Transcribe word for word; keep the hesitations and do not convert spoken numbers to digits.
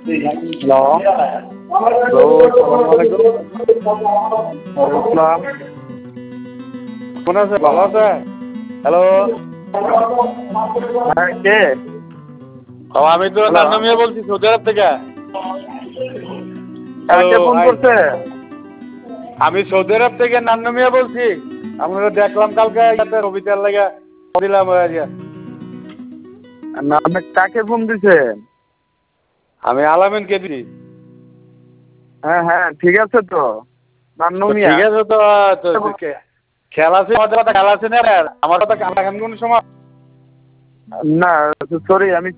Hello hello আসসালামু আলাইকুম ওয়ালাইকুম কেমন আছে ভালো আছে হ্যালো হ্যাঁ কে ও আমি তো নান্নু মিয়া বলছি সৌদি আরব থেকে কে ফোন করছে? আমি সৌদি আরব থেকে নান্নু মিয়া বলছি আমরা দেখলাম কালকে ইয়াতে রবিটার লাগা দিলাম না আপনি কাকে ফোন দিছেন? আমি আলামিনকে দিই হ্যাঁ হ্যাঁ ঠিক আছে তো নান্নু মিয়া ঠিক আছে তো খেলা আছে আমাদের কথা খেলা আছে না আমার কথা খেলা কোন সময় না সরি আমি